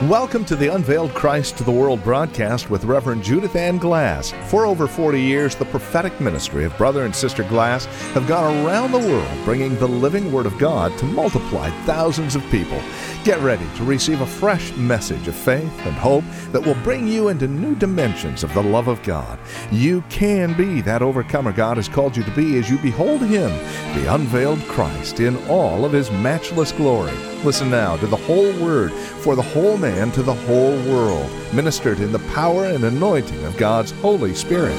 Welcome to the Unveiled Christ to the World broadcast with Reverend Judith Ann Glass. For over 40 years, the prophetic ministry of Brother and Sister Glass have gone around the world bringing the living Word of God to multiply thousands of people. Get ready to receive a fresh message of faith and hope that will bring you into new dimensions of the love of God. You can be that overcomer God has called you to be as you behold Him, the unveiled Christ, in all of His matchless glory. Listen now to the whole Word for the whole man to the whole world, ministered in the power and anointing of God's Holy Spirit.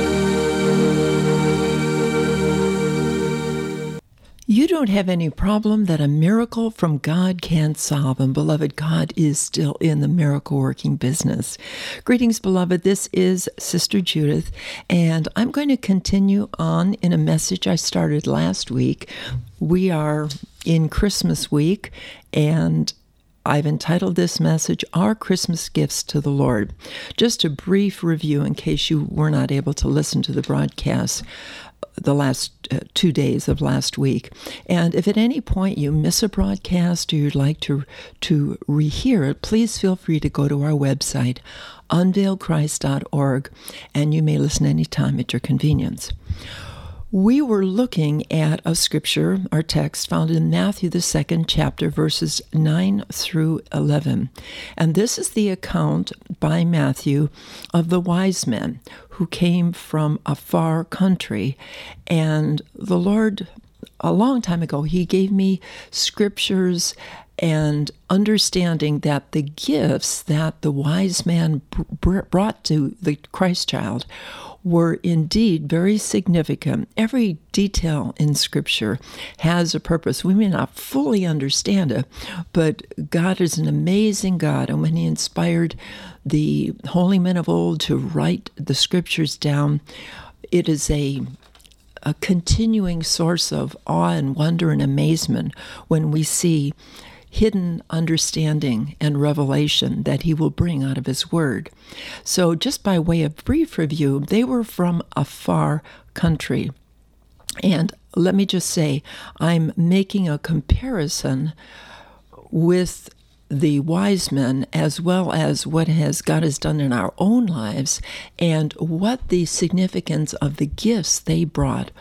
You don't have any problem that a miracle from God can't solve, and beloved, God is still in the miracle-working business. Greetings, beloved. This is Sister Judith, and I'm going to continue on in a message I started last week. We are in Christmas week, and I've entitled this message, Our Christmas Gifts to the Lord. Just a brief review in case you were not able to listen to the broadcast the last 2 days of last week. And if at any point you miss a broadcast or you'd like to rehear it, please feel free to go to our website, unveiledchrist.org, and you may listen anytime at your convenience. We were looking at a scripture, our text, found in Matthew, the 2nd chapter, verses 9 through 11. And this is the account by Matthew of the wise men who came from a far country. And the Lord, a long time ago, He gave me scriptures and understanding that the gifts that the wise man brought to the Christ child were indeed very significant. Every detail in Scripture has a purpose. We may not fully understand it, but God is an amazing God. And when He inspired the holy men of old to write the Scriptures down, it is a continuing source of awe and wonder and amazement when we see hidden understanding and revelation that He will bring out of His Word. So just by way of brief review, they were from a far country. And let me just say, I'm making a comparison with the wise men as well as what God has done in our own lives and what the significance of the gifts they brought,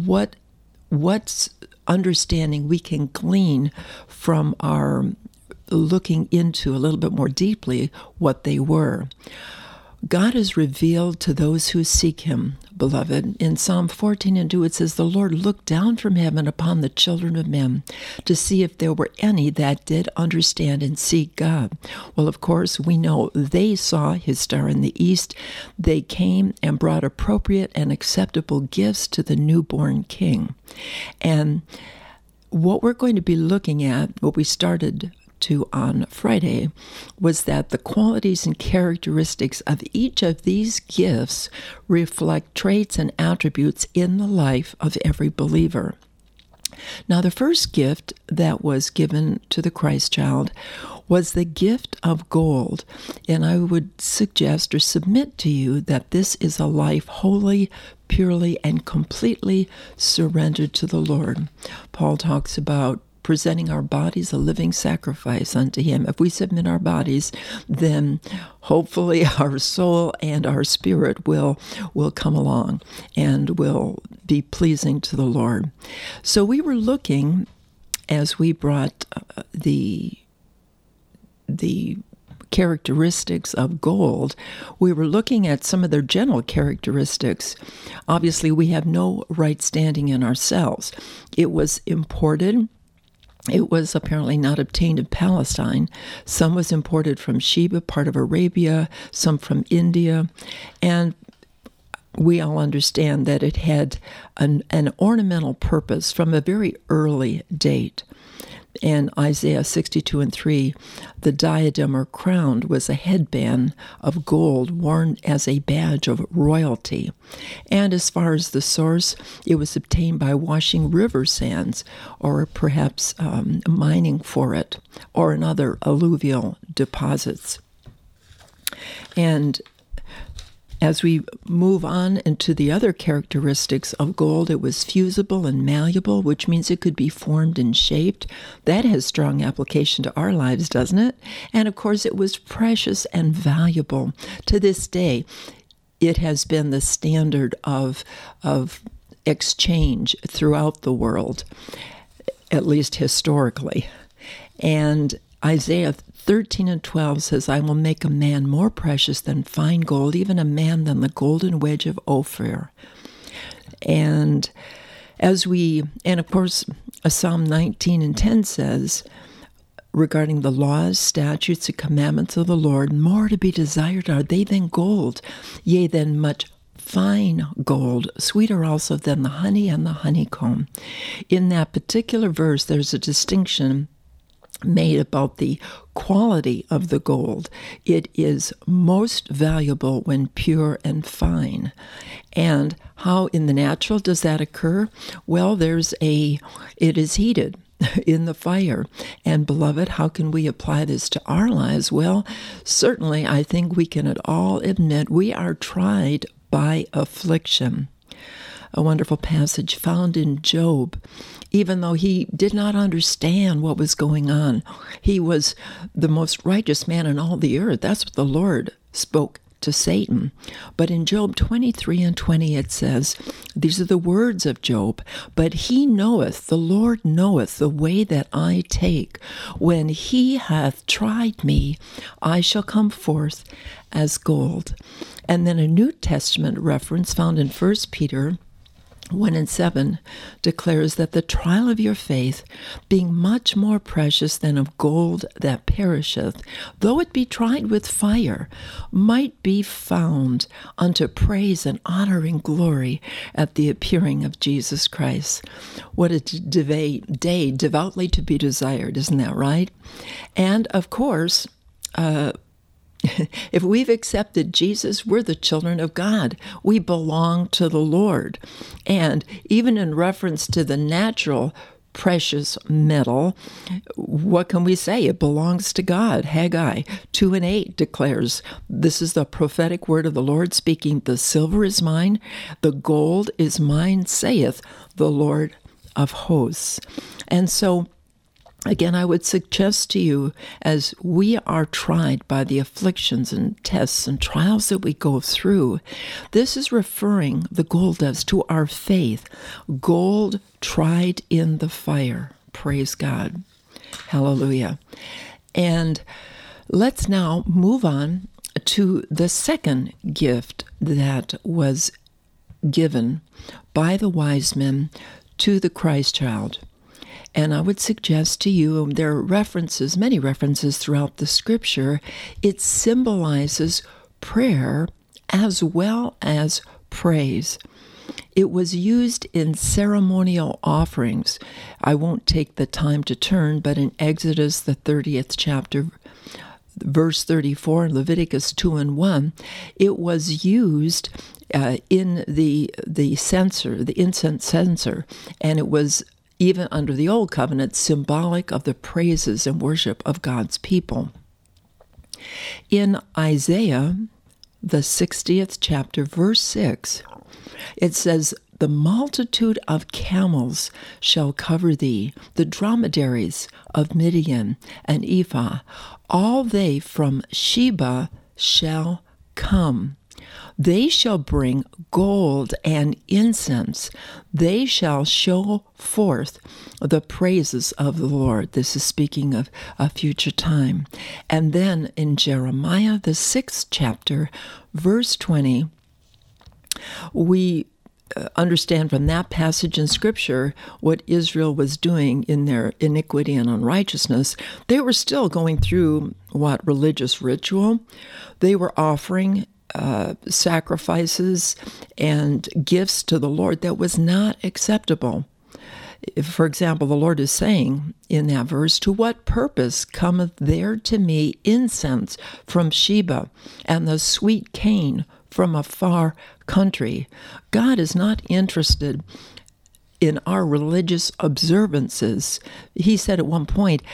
what's understanding we can glean from our looking into a little bit more deeply what they were. God is revealed to those who seek Him, beloved. In Psalm 14:2, it says, "The Lord looked down from heaven upon the children of men to see if there were any that did understand and seek God." Well, of course, we know they saw His star in the east. They came and brought appropriate and acceptable gifts to the newborn King. And what we're going to be looking at, what we started to on Friday, was that the qualities and characteristics of each of these gifts reflect traits and attributes in the life of every believer. Now, the first gift that was given to the Christ child was the gift of gold. And I would suggest or submit to you that this is a life wholly, purely, and completely surrendered to the Lord. Paul talks about presenting our bodies a living sacrifice unto Him. If we submit our bodies, then hopefully our soul and our spirit will come along and will be pleasing to the Lord. So we were looking, as we brought the characteristics of gold, we were looking at some of their general characteristics. Obviously, we have no right standing in ourselves. It was imported. It was apparently not obtained in Palestine. Some was imported from Sheba, part of Arabia, some from India, and we all understand that it had an ornamental purpose from a very early date. In Isaiah 62:3, the diadem or crown was a headband of gold worn as a badge of royalty. And as far as the source, it was obtained by washing river sands or perhaps mining for it or in other alluvial deposits. And As we move on into the other characteristics of gold, it was fusible and malleable, which means it could be formed and shaped. That has strong application to our lives, doesn't it? And of course, it was precious and valuable. To this day, it has been the standard of exchange throughout the world, at least historically. And Isaiah 13:12 says, I will make a man more precious than fine gold, even a man than the golden wedge of Ophir. And of course, Psalm 19:10 says, regarding the laws, statutes, and commandments of the Lord, more to be desired are they than gold, yea, than much fine gold, sweeter also than the honey and the honeycomb. In that particular verse, there's a distinction made about the quality of the gold. It is most valuable when pure and fine. And how in the natural does that occur? Well, it is heated in the fire. And beloved, how can we apply this to our lives? Well, certainly I think we can at all admit we are tried by affliction. A wonderful passage found in Job. Even though he did not understand what was going on, he was the most righteous man in all the earth. That's what the Lord spoke to Satan. But in Job 23:20 it says, these are the words of Job, but he knoweth, the Lord knoweth the way that I take. When he hath tried me, I shall come forth as gold. And then a New Testament reference found in 1 Peter 1:7 declares that the trial of your faith, being much more precious than of gold that perisheth, though it be tried with fire, might be found unto praise and honor and glory at the appearing of Jesus Christ. What a day devoutly to be desired, isn't that right? And of course, if we've accepted Jesus, we're the children of God. We belong to the Lord. And even in reference to the natural precious metal, what can we say? It belongs to God. Haggai 2:8 declares, this is the prophetic word of the Lord speaking, the silver is mine, the gold is mine, saith the Lord of hosts. And so, again, I would suggest to you, as we are tried by the afflictions and tests and trials that we go through, this is referring, the gold does, to our faith. Gold tried in the fire. Praise God. Hallelujah. And let's now move on to the second gift that was given by the wise men to the Christ child. And I would suggest to you, there are references, many references throughout the Scripture. It symbolizes prayer as well as praise. It was used in ceremonial offerings. I won't take the time to turn, but in Exodus, the 30th chapter, verse 34, and Leviticus 2:1, it was used in the censer, the incense censer, and it was even under the Old Covenant, symbolic of the praises and worship of God's people. In Isaiah, the 60th chapter, verse 6, it says, the multitude of camels shall cover thee, the dromedaries of Midian and Ephah, all they from Sheba shall come. They shall bring gold and incense. They shall show forth the praises of the Lord. This is speaking of a future time. And then in Jeremiah, the 6th chapter, verse 20, we understand from that passage in Scripture what Israel was doing in their iniquity and unrighteousness. They were still going through religious ritual. They were offering sacrifices and gifts to the Lord that was not acceptable. For example, the Lord is saying in that verse, to what purpose cometh there to me incense from Sheba and the sweet cane from a far country? God is not interested in our religious observances. He said at one point,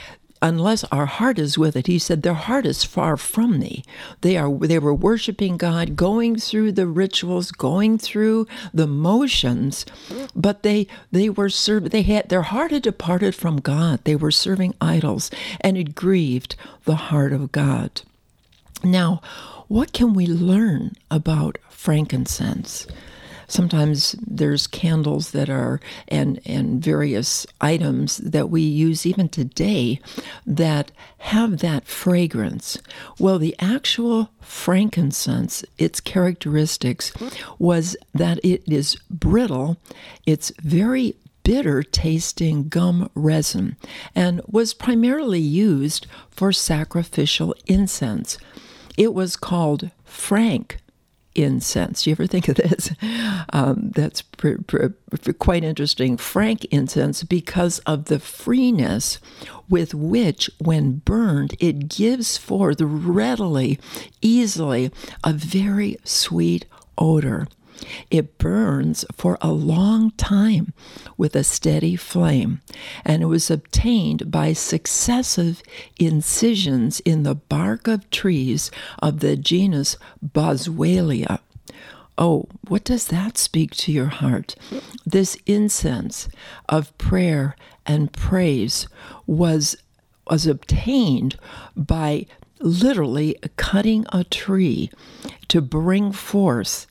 unless our heart is with it. He said, their heart is far from me. They were worshiping God, going through the rituals, going through the motions, but they were their heart had departed from God. They were serving idols, and it grieved the heart of God. Now, what can we learn about frankincense? Sometimes there's candles that are, and various items that we use even today that have that fragrance. Well, the actual frankincense, its characteristics was that it is brittle, it's very bitter tasting gum resin, and was primarily used for sacrificial incense. It was called frank incense. You ever think of this? That's quite interesting. Frank incense, because of the freeness with which, when burned, it gives forth readily, easily, a very sweet odor. It burns for a long time with a steady flame, and it was obtained by successive incisions in the bark of trees of the genus Boswellia. Oh, what does that speak to your heart? This incense of prayer and praise was obtained by literally cutting a tree to bring forth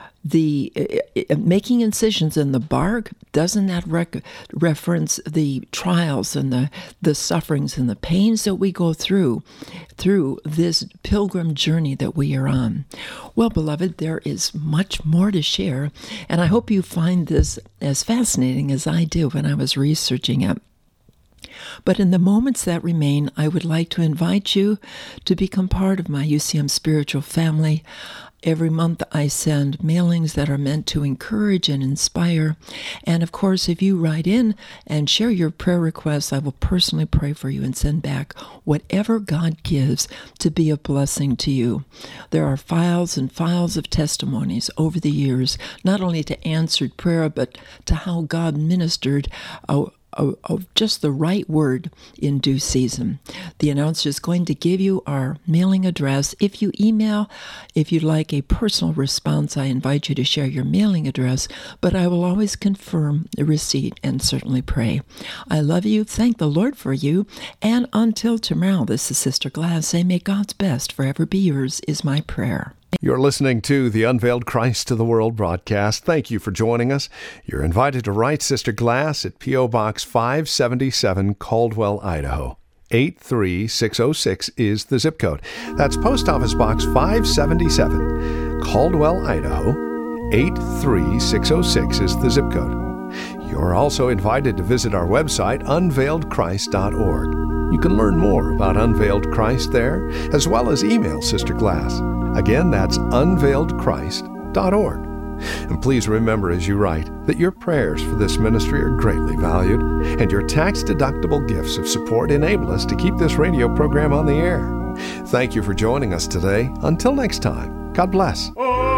making incisions in the bark. Doesn't that reference the trials and the sufferings and the pains that we go through this pilgrim journey that we are on? Well, beloved, there is much more to share, and I hope you find this as fascinating as I did when I was researching it. But in the moments that remain, I would like to invite you to become part of my UCM spiritual family. Every month I send mailings that are meant to encourage and inspire. And of course, if you write in and share your prayer requests, I will personally pray for you and send back whatever God gives to be a blessing to you. There are files and files of testimonies over the years, not only to answered prayer, but to how God ministered of just the right word in due season. The announcer is going to give you our mailing address. If you email, if you'd like a personal response, I invite you to share your mailing address, but I will always confirm the receipt and certainly pray. I love you. Thank the Lord for you. And until tomorrow, this is Sister Glass saying, may God's best forever be yours is my prayer. You're listening to the Unveiled Christ to the World broadcast. Thank you for joining us. You're invited to write Sister Glass at P.O. Box 577, Caldwell, Idaho. 83606 is the zip code. That's Post Office Box 577, Caldwell, Idaho. 83606 is the zip code. You're also invited to visit our website, unveiledchrist.org. You can learn more about Unveiled Christ there, as well as email Sister Glass. Again, that's unveiledchrist.org. And please remember as you write that your prayers for this ministry are greatly valued, and your tax-deductible gifts of support enable us to keep this radio program on the air. Thank you for joining us today. Until next time, God bless.